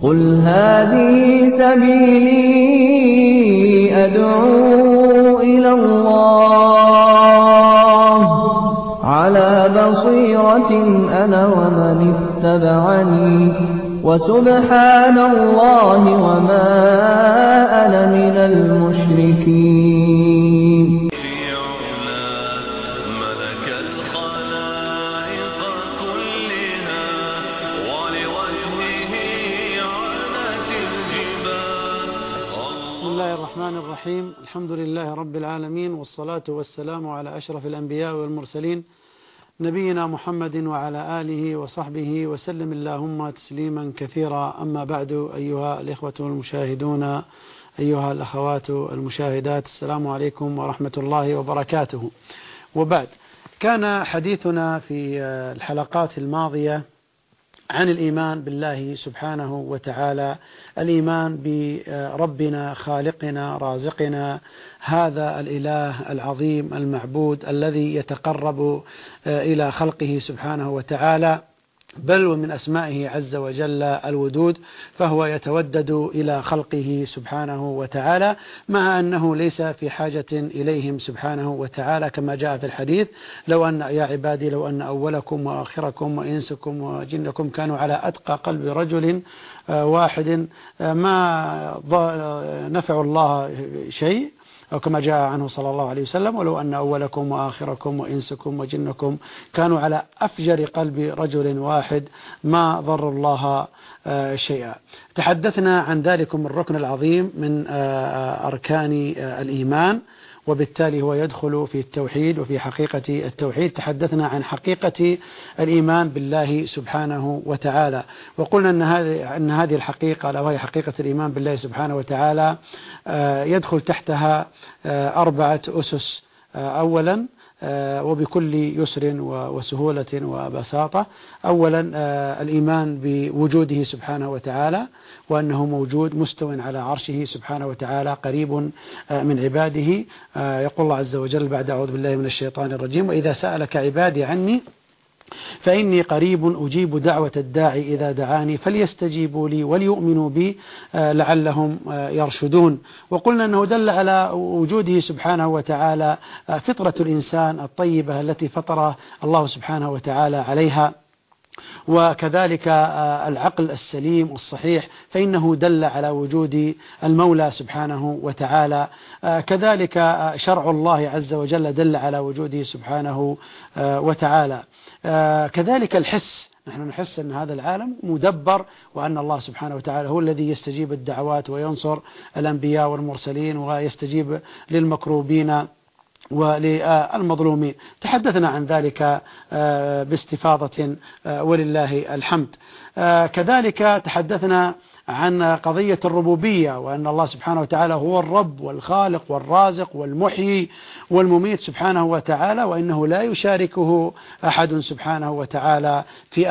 قل هذه سبيلي أدعو إلى الله على بصيرة أنا ومن اتبعني وسبحان الله وما أنا من المشركين. بسم الله الرحمن الرحيم. الحمد لله رب العالمين، والصلاة والسلام على أشرف الأنبياء والمرسلين نبينا محمد وعلى آله وصحبه وسلم اللهم تسليما كثيرا. أما بعد، أيها الإخوة المشاهدون، أيها الأخوات المشاهدات، السلام عليكم ورحمة الله وبركاته. وبعد، كان حديثنا في الحلقات الماضية عن الإيمان بالله سبحانه وتعالى، الإيمان بربنا خالقنا رازقنا، هذا الإله العظيم المعبود الذي يتقرب إلى خلقه سبحانه وتعالى، بل ومن أسمائه عز وجل الودود، فهو يتودد إلى خلقه سبحانه وتعالى، مع أنه ليس في حاجة إليهم سبحانه وتعالى، كما جاء في الحديث: لو أن يا عبادي لو أن أولكم وآخركم وإنسكم وجنكم كانوا على أتقى قلب رجل واحد ما نفع الله شيء، أو كما جاء عنه صلى الله عليه وسلم: ولو أن أولكم وآخركم وإنسكم وجنكم كانوا على أفجر قلب رجل واحد ما ضر الله شيئا. تحدثنا عن ذلكم الركن العظيم من أركان الإيمان، وبالتالي هو يدخل في التوحيد وفي حقيقة التوحيد. تحدثنا عن حقيقة الإيمان بالله سبحانه وتعالى، وقلنا أن هذه الحقيقة، وهي حقيقة الإيمان بالله سبحانه وتعالى، يدخل تحتها 4 أسس. أولا، وبكل يسر وسهولة وبساطة، أولا الإيمان بوجوده سبحانه وتعالى، وأنه موجود مستو على عرشه سبحانه وتعالى قريب من عباده. يقول الله عز وجل بعد: أعوذ بالله من الشيطان الرجيم: وإذا سألك عبادي عني فإني قريب أجيب دعوة الداعي إذا دعاني فليستجيبوا لي وليؤمنوا بي لعلهم يرشدون. وقلنا أنه دل على وجوده سبحانه وتعالى فطرة الإنسان الطيبة التي فطر الله سبحانه وتعالى عليها، وكذلك العقل السليم الصحيح، فإنه دل على وجود المولى سبحانه وتعالى. كذلك شرع الله عز وجل دل على وجوده سبحانه وتعالى. كذلك الحس، نحن نحس أن هذا العالم مدبر، وأن الله سبحانه وتعالى هو الذي يستجيب الدعوات وينصر الأنبياء والمرسلين ويستجيب للمكروبين وللمظلومين. تحدثنا عن ذلك باستفاضة ولله الحمد. كذلك تحدثنا عن قضية الربوبية، وأن الله سبحانه وتعالى هو الرب والخالق والرازق والمحيي والمميت سبحانه وتعالى، وإنه لا يشاركه أحد سبحانه وتعالى في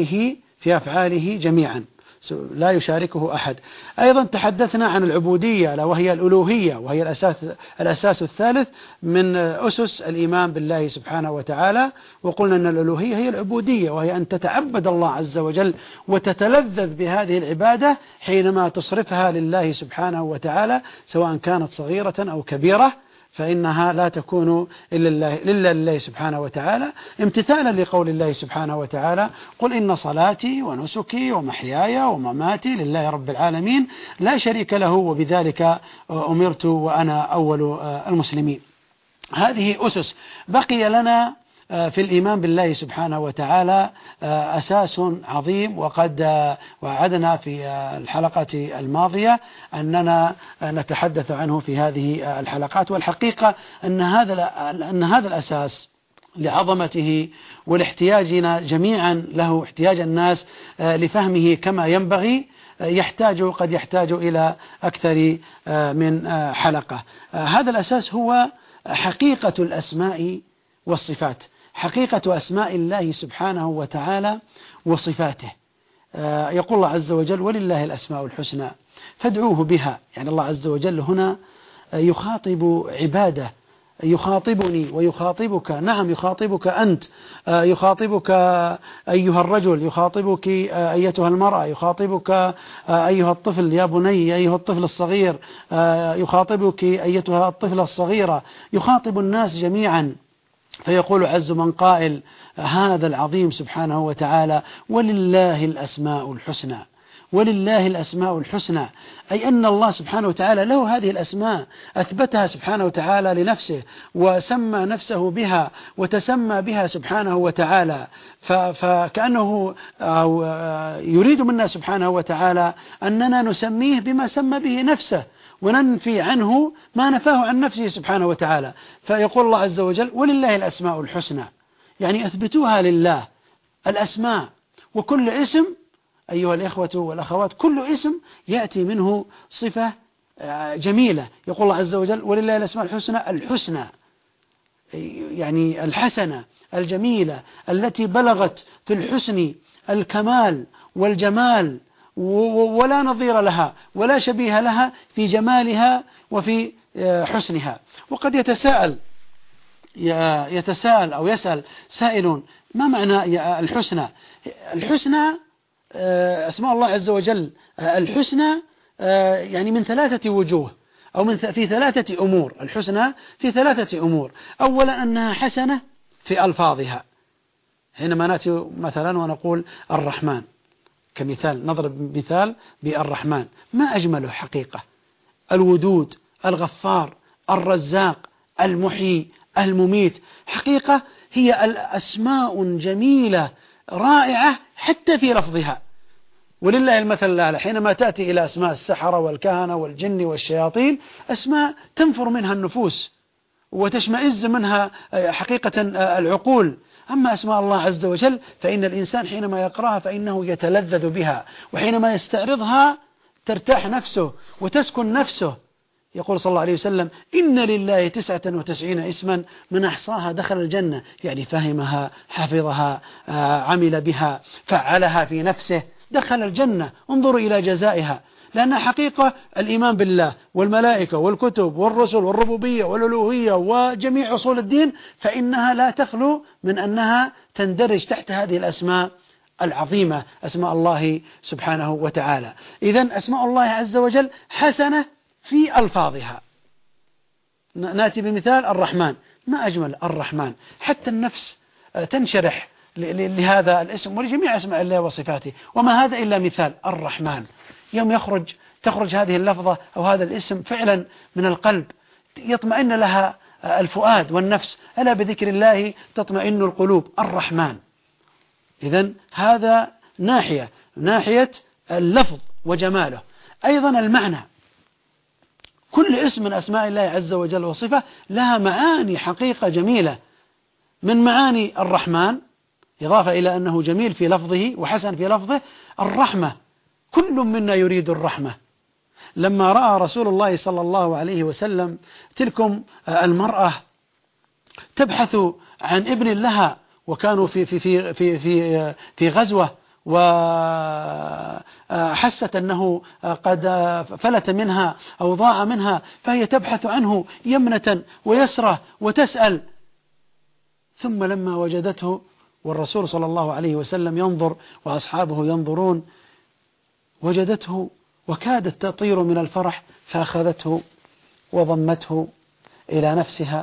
أفعاله جميعا، لا يشاركه أحد. أيضا تحدثنا عن العبودية، وهي الألوهية، وهي الأساس الثالث من أسس الإيمان بالله سبحانه وتعالى. وقلنا أن الألوهية هي العبودية، وهي أن تتعبد الله عز وجل وتتلذذ بهذه العبادة حينما تصرفها لله سبحانه وتعالى، سواء كانت صغيرة أو كبيرة، فإنها لا تكون إلا لله سبحانه وتعالى، امتثالا لقول الله سبحانه وتعالى: قل إن صلاتي ونسكي ومحياي ومماتي لله رب العالمين لا شريك له وبذلك أمرت وأنا أول المسلمين. هذه أسس. بقي لنا في الإيمان بالله سبحانه وتعالى أساس عظيم، وقد وعدنا في الحلقة الماضية أننا نتحدث عنه في هذه الحلقات. والحقيقة أن هذا الأساس لعظمته ولاحتياجنا جميعا له، احتياج الناس لفهمه كما ينبغي، قد يحتاج إلى أكثر من حلقة. هذا الأساس هو حقيقة الأسماء والصفات، حقيقة أسماء الله سبحانه وتعالى وصفاته. يقول الله عز وجل: ولله الأسماء الحسنى فادعوه بها. يعني الله عز وجل هنا يخاطب عباده يخاطبني ويخاطبك، نعم يخاطبك أنت، يخاطبك أيها الرجل، يخاطبك أيتها المرأة، يخاطبك أيها الطفل يا بني، أيها الطفل الصغير، يخاطبك أيتها الطفلة الصغيرة، يخاطب الناس جميعا. فيقول عز من قائل هذا العظيم سبحانه وتعالى: ولله الأسماء الحسنى. ولله الأسماء الحسنى، أي أن الله سبحانه وتعالى له هذه الأسماء، أثبتها سبحانه وتعالى لنفسه وسمى نفسه بها وتسمى بها سبحانه وتعالى. فكأنه يريد منا سبحانه وتعالى أننا نسميه بما سمى به نفسه وننفي عنه ما نفاه عن نفسه سبحانه وتعالى. فيقول الله عز وجل: ولله الأسماء الحسنى، يعني أثبتوها لله الأسماء. وكل اسم أيها الإخوة والأخوات، كل اسم يأتي منه صفة جميلة. يقول الله عز وجل: ولله الأسماء الحسنى، الحسنى يعني الحسنة الجميلة التي بلغت في الحسن الكمال والجمال، ولا نظير لها ولا شبيه لها في جمالها وفي حسنها. وقد يتساءل أو يسأل سائل: ما معنى الحسنى؟ الحسنى أسماء الله عز وجل الحسنى يعني من 3 وجوه، أو في 3 أمور. الحسنى في 3 أمور. أولا أنها حسنة في ألفاظها، حينما نأتي مثلا ونقول الرحمن كمثال، نضرب مثال بالرحمن، ما أجمله حقيقة: الودود، الغفار، الرزاق، المحيي، المميت. حقيقة هي الأسماء جميلة رائعة حتى في لفظها. ولله المثل الأعلى حينما تأتي إلى أسماء السحرة والكهنة والجن والشياطين، أسماء تنفر منها النفوس وتشمئز منها حقيقة العقول. أما أسماء الله عز وجل فإن الإنسان حينما يقرأها فإنه يتلذذ بها، وحينما يستعرضها ترتاح نفسه وتسكن نفسه. يقول صلى الله عليه وسلم: إن لله 99 اسما من أحصاها دخل الجنة، يعني فهمها، حفظها، عمل بها، فعلها في نفسه، دخل الجنة. انظروا إلى جزائها، لأن حقيقة الإيمان بالله والملائكة والكتب والرسل والربوبية والألوهية وجميع أصول الدين، فإنها لا تخلو من أنها تندرج تحت هذه الأسماء العظيمة، أسماء الله سبحانه وتعالى. إذن أسماء الله عز وجل حسنة في ألفاظها. نأتي بمثال الرحمن، ما أجمل الرحمن، حتى النفس تنشرح لهذا الاسم ولجميع أسماء الله وصفاته. وما هذا إلا مثال الرحمن. يوم تخرج هذه اللفظة أو هذا الاسم فعلا من القلب، يطمئن لها الفؤاد والنفس. ألا بذكر الله تطمئن القلوب. الرحمن. إذن هذا ناحية اللفظ وجماله. أيضا المعنى، كل اسم من أسماء الله عز وجل وصفة لها معاني حقيقة جميلة. من معاني الرحمن، إضافة إلى أنه جميل في لفظه وحسن في لفظه، الرحمة. كل منا يريد الرحمة. لما رأى رسول الله صلى الله عليه وسلم تلكم المرأة تبحث عن ابن لها، وكانوا في غزوة، وحست أنه قد فلت منها أو ضاع منها، فهي تبحث عنه يمنة ويسرة وتسأل. ثم لما وجدته والرسول صلى الله عليه وسلم ينظر وأصحابه ينظرون، وجدته وكادت تطير من الفرح، فأخذته وضمته إلى نفسها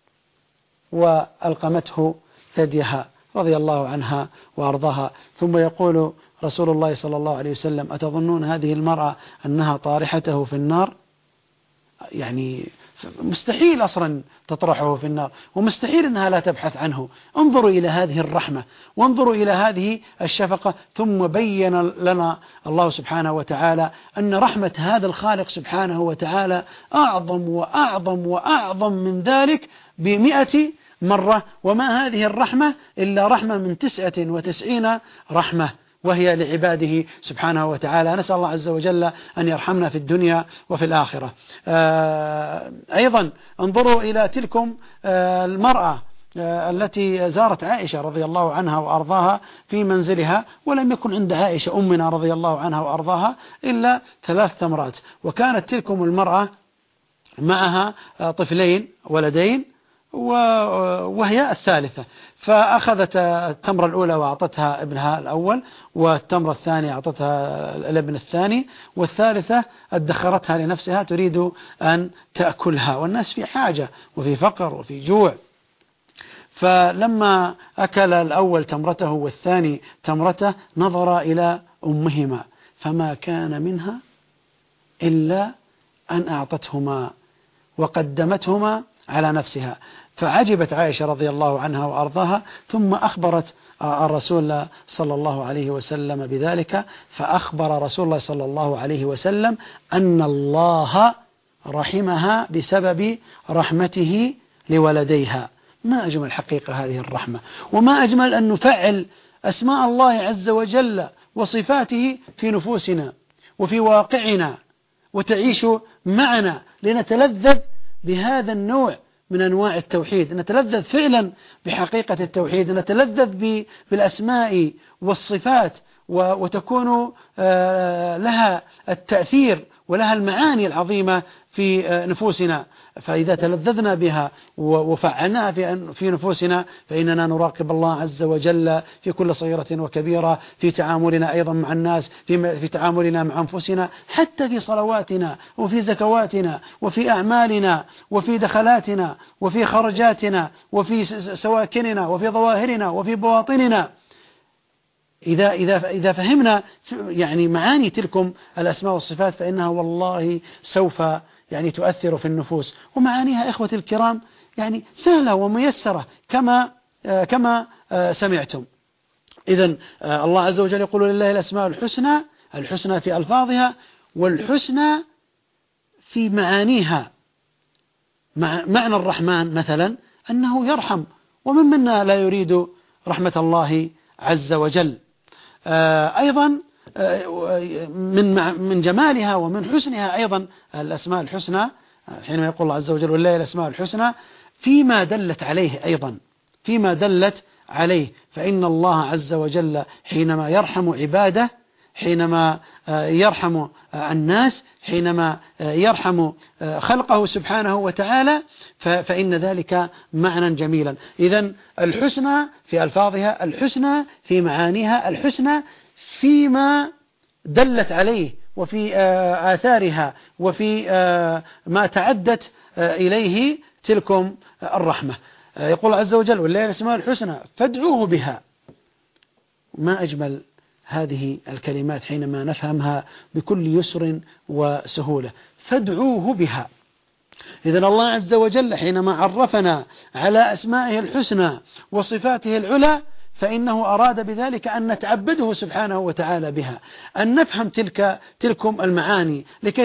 وألقمته ثديها رضي الله عنها وأرضاها. ثم يقول رسول الله صلى الله عليه وسلم: أتظنون هذه المرأة أنها طارحته في النار؟ يعني مستحيل أصلا تطرحه في النار، ومستحيل أنها لا تبحث عنه. انظروا إلى هذه الرحمة، وانظروا إلى هذه الشفقة. ثم بين لنا الله سبحانه وتعالى أن رحمة هذا الخالق سبحانه وتعالى أعظم وأعظم وأعظم من ذلك ب100 مرة. وما هذه الرحمة إلا رحمة من 99 رحمة، وهي لعباده سبحانه وتعالى. نسأل الله عز وجل أن يرحمنا في الدنيا وفي الآخرة. أيضا انظروا إلى تلكم المرأة التي زارت عائشة رضي الله عنها وأرضاها في منزلها، ولم يكن عند عائشة أمنا رضي الله عنها وأرضاها إلا 3 تمرات، وكانت تلكم المرأة معها طفلين ولدين، وهي الثالثة. فأخذت التمرة الأولى وأعطتها ابنها الأول، والتمرة الثانية أعطتها الابن الثاني، والثالثة ادخرتها لنفسها تريد أن تأكلها، والناس في حاجة وفي فقر وفي جوع. فلما أكل الأول تمرته والثاني تمرته نظر إلى أمهما فما كان منها إلا أن أعطتهما وقدمتهما على نفسها. فعجبت عائشة رضي الله عنها وأرضاها، ثم أخبرت الرسول صلى الله عليه وسلم بذلك، فأخبر رسول الله صلى الله عليه وسلم أن الله رحمها بسبب رحمته لولديها. ما أجمل حقيقة هذه الرحمة، وما أجمل أن نفعل أسماء الله عز وجل وصفاته في نفوسنا وفي واقعنا، وتعيش معنا لنتلذذ بهذا النوع من أنواع التوحيد، نتلذذ فعلا بحقيقة التوحيد، نتلذذ بالأسماء والصفات، وتكون لها التأثير ولها المعاني العظيمة في نفوسنا. فإذا تلذذنا بها وفعلناها في نفوسنا فإننا نراقب الله عز وجل في كل صغيرة وكبيرة، في تعاملنا أيضا مع الناس، في تعاملنا مع أنفسنا، حتى في صلواتنا وفي زكواتنا وفي أعمالنا وفي دخلاتنا وفي خرجاتنا وفي سواكننا وفي ظواهرنا وفي بواطننا. إذا فهمنا يعني معاني تلكم الأسماء والصفات فإنها والله سوف يعني تؤثر في النفوس، ومعانيها إخوة الكرام يعني سهلة وميسرة كما سمعتم. إذن الله عز وجل يقول لله الأسماء الحسنى، الحسنى في ألفاظها والحسنى في معانيها. معنى الرحمن مثلا أنه يرحم، ومن منا لا يريد رحمة الله عز وجل. أيضا من جمالها ومن حسنها أيضا الأسماء الحسنى، حينما يقول الله عز وجل ولله الأسماء الحسنى، فيما دلت عليه أيضا، فيما دلت عليه. فإن الله عز وجل حينما يرحم عباده، حينما يرحم الناس، حينما يرحم خلقه سبحانه وتعالى، فإن ذلك معنى جميلا. إذن الحسنى في ألفاظها، الحسنى في معانيها، الحسنى فيما دلت عليه وفي آثارها وفي ما تعدت إليه تلكم الرحمة. يقول عز وجل ولله الأسماء الحسنى فادعوه بها. ما أجمل هذه الكلمات حينما نفهمها بكل يسر وسهولة، فادعوه بها. إذن الله عز وجل حينما عرفنا على أسمائه الحسنى وصفاته العلى فإنه أراد بذلك أن نتعبده سبحانه وتعالى بها، أن نفهم تلكم المعاني لكي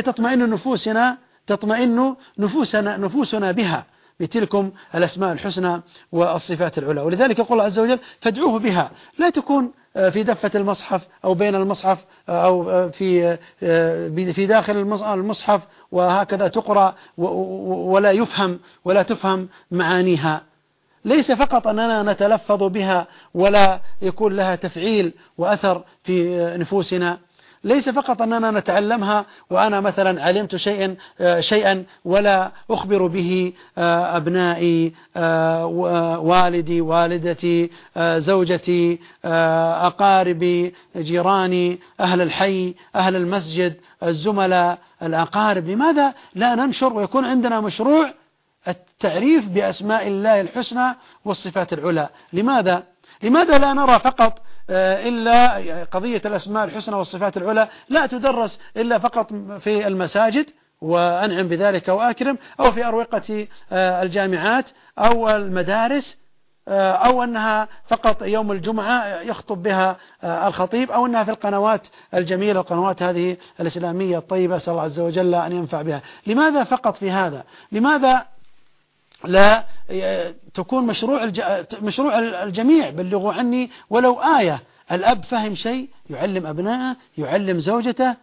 تطمئن نفوسنا بها بتلكم الأسماء الحسنى والصفات العلى. ولذلك يقول الله عز وجل فادعوه بها، لا تكون في دفة المصحف أو بين المصحف أو في داخل المصحف وهكذا تقرأ ولا يفهم ولا تفهم معانيها. ليس فقط أننا نتلفظ بها ولا يكون لها تفعيل وأثر في نفوسنا، ليس فقط أننا نتعلمها وأنا مثلا علمت شيئا ولا أخبر به أبنائي، والدي، والدتي، زوجتي، أقاربي، جيراني، أهل الحي، أهل المسجد، الزملاء، الأقارب. لماذا لا ننشر ويكون عندنا مشروع التعريف بأسماء الله الحسنى والصفات العلى؟ لماذا لا نرى فقط إلا قضية الأسماء الحسنى والصفات العلى لا تدرس إلا فقط في المساجد وأنعم بذلك وأكرم، أو في أروقة الجامعات أو المدارس، أو أنها فقط يوم الجمعة يخطب بها الخطيب، أو أنها في القنوات الجميلة، القنوات هذه الإسلامية الطيبة، أسأل الله عز وجل أن ينفع بها. لماذا فقط في هذا؟ لماذا لا تكون مشروع الجميع؟ بلغوا عني ولو آية. الأب فهم شيء يعلم أبنائه، يعلم زوجته،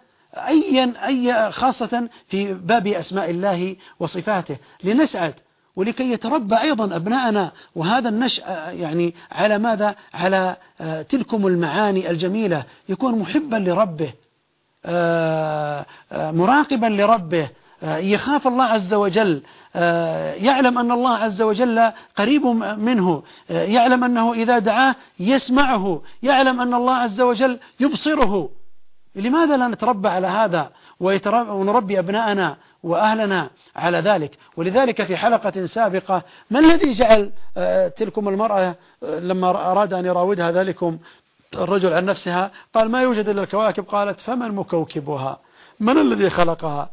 خاصة في باب أسماء الله وصفاته، لنسعد ولكي يتربى أيضا أبناءنا. وهذا النشأ يعني على ماذا؟ على تلكم المعاني الجميلة، يكون محبا لربه، مراقبا لربه، يخاف الله عز وجل، يعلم أن الله عز وجل قريب منه، يعلم أنه إذا دعاه يسمعه، يعلم أن الله عز وجل يبصره. لماذا لا نتربى على هذا ونربي أبناءنا وأهلنا على ذلك؟ ولذلك في حلقة سابقة ما الذي جعل تلكم المرأة لما أراد أن يراودها ذلكم الرجل عن نفسها قال ما يوجد إلا الكواكب؟ قالت فمن مكوكبها؟ من الذي خلقها؟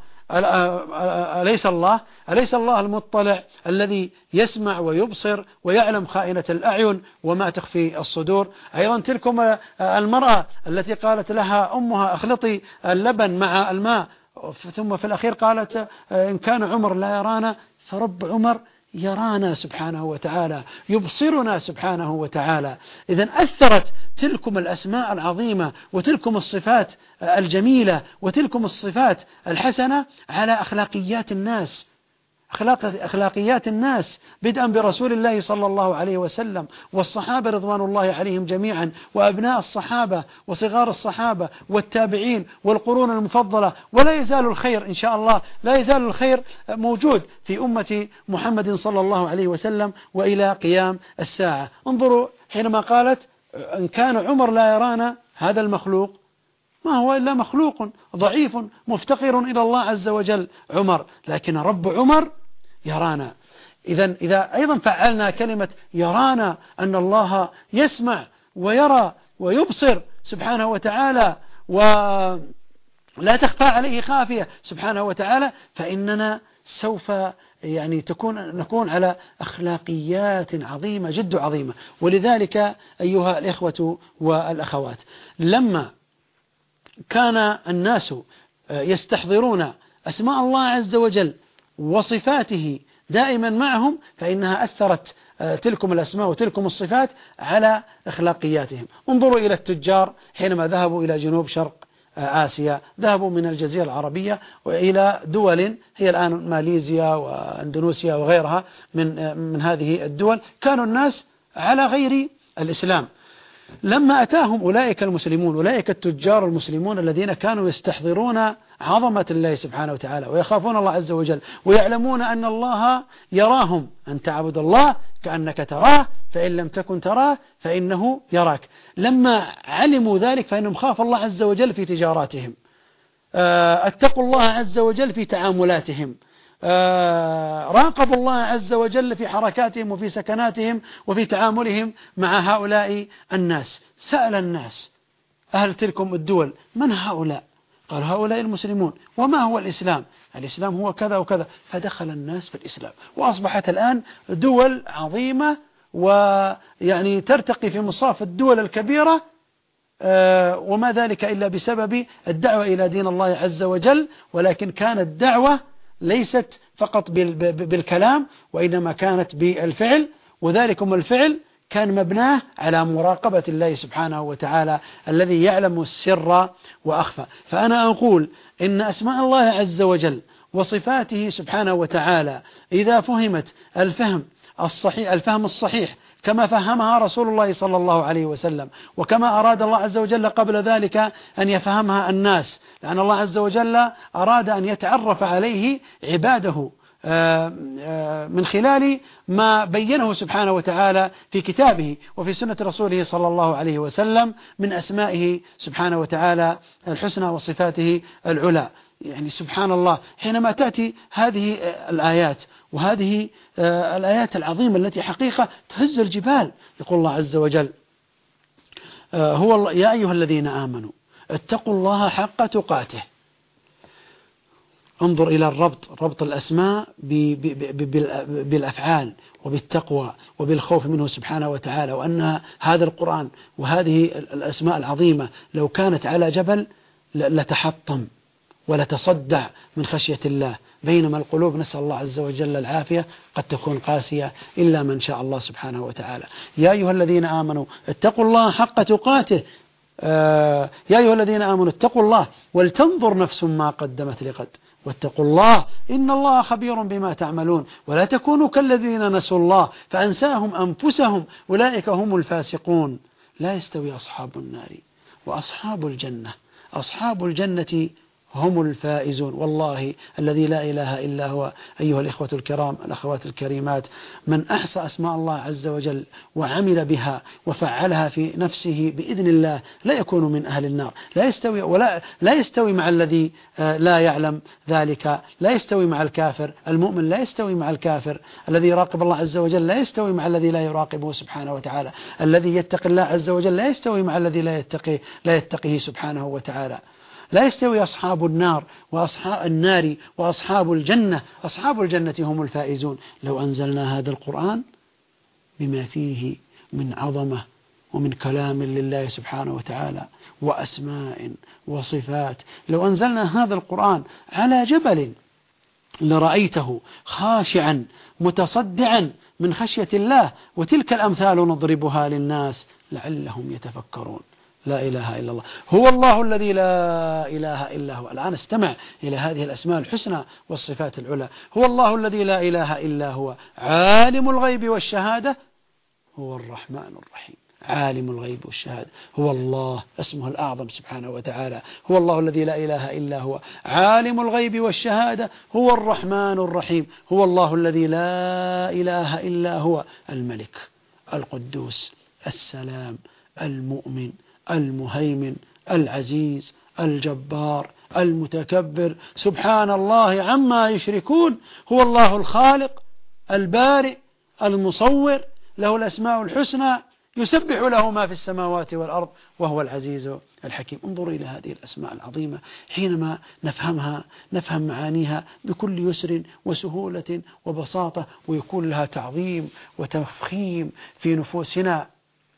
أليس الله المطلع الذي يسمع ويبصر ويعلم خائنة الأعين وما تخفي الصدور؟ أيضا تلكم المرأة التي قالت لها أمها اخلطي اللبن مع الماء، ثم في الأخير قالت إن كان عمر لا يرانا فرب عمر يرانا سبحانه وتعالى، يبصرنا سبحانه وتعالى. إذن أثرت تلكم الأسماء العظيمة وتلكم الصفات الجميلة وتلكم الصفات الحسنة على أخلاقيات الناس، أخلاقيات الناس بدءا برسول الله صلى الله عليه وسلم والصحابة رضوان الله عليهم جميعا، وأبناء الصحابة وصغار الصحابة والتابعين والقرون المفضلة. ولا يزال الخير إن شاء الله، لا يزال الخير موجود في أمة محمد صلى الله عليه وسلم وإلى قيام الساعة. انظروا حينما قالت إن كان عمر لا يرانا، هذا المخلوق ما هو إلا مخلوق ضعيف مفتقر إلى الله عز وجل عمر، لكن رب عمر يرانا. إذا أيضا فعلنا كلمة يرانا، أن الله يسمع ويرى ويبصر سبحانه وتعالى ولا تخفى عليه خافية سبحانه وتعالى، فإننا سوف نكون على أخلاقيات عظيمة جد عظيمة. ولذلك أيها الإخوة والأخوات، لما كان الناس يستحضرون أسماء الله عز وجل وصفاته دائما معهم، فإنها أثرت تلكم الأسماء وتلكم الصفات على أخلاقياتهم. انظروا إلى التجار حينما ذهبوا إلى جنوب شرق آسيا، ذهبوا من الجزيرة العربية وإلى دول هي الآن ماليزيا وأندونيسيا وغيرها من هذه الدول، كانوا الناس على غير الإسلام. لما أتاهم أولئك المسلمون، أولئك التجار المسلمون الذين كانوا يستحضرون عظمة الله سبحانه وتعالى ويخافون الله عز وجل ويعلمون أن الله يراهم، أن تعبد الله كأنك تراه فإن لم تكن تراه فإنه يراك. لما علموا ذلك فإنهم خافوا الله عز وجل في تجاراتهم، اتقوا الله عز وجل في تعاملاتهم، راقبوا الله عز وجل في حركاتهم وفي سكناتهم وفي تعاملهم مع هؤلاء الناس. سأل الناس أهل تلكم الدول من هؤلاء؟ قال هؤلاء المسلمون. وما هو الإسلام؟ الإسلام هو كذا وكذا. فدخل الناس في الإسلام، وأصبحت الآن دول عظيمة ترتقي في مصاف الدول الكبيرة، وما ذلك إلا بسبب الدعوة إلى دين الله عز وجل. ولكن كانت الدعوة ليست فقط بالكلام، وإنما كانت بالفعل، وذلكم الفعل كان مبناه على مراقبة الله سبحانه وتعالى الذي يعلم السر وأخفى. فأنا أقول إن أسماء الله عز وجل وصفاته سبحانه وتعالى إذا فهمت الفهم الصحيح كما فهمها رسول الله صلى الله عليه وسلم، وكما أراد الله عز وجل قبل ذلك أن يفهمها الناس، لأن الله عز وجل أراد أن يتعرف عليه عباده من خلال ما بينه سبحانه وتعالى في كتابه وفي سنة رسوله صلى الله عليه وسلم من أسمائه سبحانه وتعالى الحسنى وصفاته العلى. سبحان الله، حينما تأتي هذه الآيات وهذه الآيات العظيمة التي حقيقة تهز الجبال، يقول الله عز وجل يا أيها الذين آمنوا اتقوا الله حق تقاته. انظر إلى ربط الأسماء بالأفعال وبالتقوى وبالخوف منه سبحانه وتعالى، وأن هذا القرآن وهذه الأسماء العظيمة لو كانت على جبل لتحطم ولتصدع من خشية الله، بينما القلوب نسأل الله عز وجل العافية قد تكون قاسية إلا من شاء الله سبحانه وتعالى. يا أيها الذين آمنوا اتقوا الله حق تقاته، يا أيها الذين آمنوا اتقوا الله ولتنظر نفس ما قدمت لغد واتقوا الله إن الله خبير بما تعملون ولا تكونوا كالذين نسوا الله فأنساهم أنفسهم أولئك هم الفاسقون. لا يستوي أصحاب النار وأصحاب الجنة، أصحاب الجنة هم الفائزون. والله الذي لا إله إلا هو أيها الإخوة الكرام الأخوات الكريمات، من أحصى أسماء الله عز وجل وعمل بها وفعلها في نفسه بإذن الله لا يكون من أهل النار. لا يستوي مع الذي لا يعلم ذلك، لا يستوي مع الكافر. المؤمن لا يستوي مع الكافر، الذي يراقب الله عز وجل لا يستوي مع الذي لا يراقبه سبحانه وتعالى، الذي يتقي الله عز وجل لا يستوي مع الذي لا يتقيه سبحانه وتعالى. لا يستوي أصحاب النار وأصحاب الجنة. أصحاب الجنة هم الفائزون. لو أنزلنا هذا القرآن بما فيه من عظمة ومن كلام لله سبحانه وتعالى وأسماء وصفات، لو أنزلنا هذا القرآن على جبل لرأيته خاشعا متصدعا من خشية الله. وتلك الأمثال نضربها للناس لعلهم يتفكرون. لا إله إلا الله، هو الله الذي لا إله إلا هو. الآن استمع إلى هذه الأسماء الحسنى والصفات العلى. هو الله الذي لا إله إلا هو عالم الغيب والشهادة هو الرحمن الرحيم. عالم الغيب والشهادة هو الله، اسمه الأعظم سبحانه وتعالى. هو الله الذي لا إله إلا هو عالم الغيب والشهادة هو الرحمن الرحيم. هو الله الذي لا إله إلا هو الملك القدوس السلام المؤمن المهيمن العزيز الجبار المتكبر سبحان الله عما يشركون. هو الله الخالق البارئ المصور، له الأسماء الحسنى، يسبح له ما في السماوات والأرض وهو العزيز الحكيم. انظروا إلى هذه الأسماء العظيمة، حينما نفهمها نفهم معانيها بكل يسر وسهولة وبساطة، ويكون لها تعظيم وتفخيم في نفوسنا،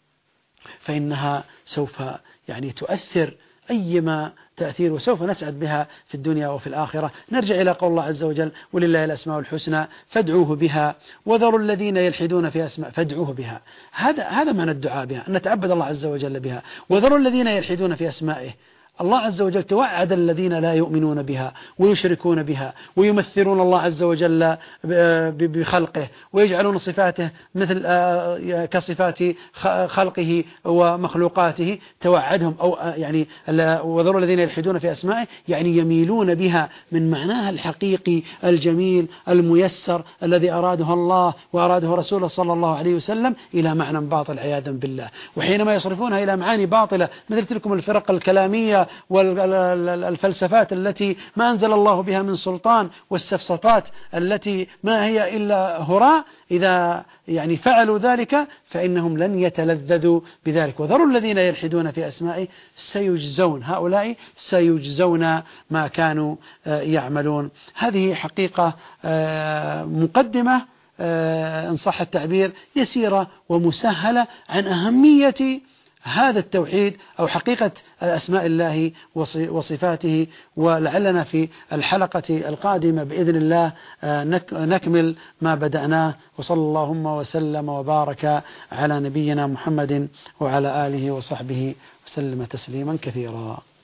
فإنها سوف تؤثر أيما تأثير، وسوف نسعد بها في الدنيا وفي الآخرة. نرجع إلى قول الله عز وجل: ولله الأسماء الحسنى فادعوه بها وذروا الذين يلحدون في أسماء. فادعوه بها، هذا معنى الدعاء بها، أن نتعبد الله عز وجل بها. وذروا الذين يلحدون في أسمائه. الله عز وجل توعد الذين لا يؤمنون بها ويشركون بها ويمثلون الله عز وجل بخلقه ويجعلون صفاته مثل كصفات خلقه ومخلوقاته. توعدهم أو وذروا الذين يلحدون في أسمائه، يميلون بها من معناها الحقيقي الجميل الميسر الذي أراده الله وأراده رسوله صلى الله عليه وسلم إلى معنى باطل عياذا بالله. وحينما يصرفونها إلى معاني باطلة مثل تلكم الفرق الكلامية والفلسفات التي ما أنزل الله بها من سلطان، والسفسطات التي ما هي إلا هراء، إذا فعلوا ذلك فإنهم لن يتلذذوا بذلك. وذروا الذين يلحدون في أسمائه سيجزون، هؤلاء سيجزون ما كانوا يعملون. هذه حقيقة مقدمة إن صح التعبير يسيرة ومسهلة عن أهمية هذا التوحيد أو حقيقة أسماء الله وصفاته. ولعلنا في الحلقة القادمة بإذن الله نكمل ما بدأناه. وصلى اللهم وسلم وبارك على نبينا محمد وعلى آله وصحبه وسلم تسليما كثيرا.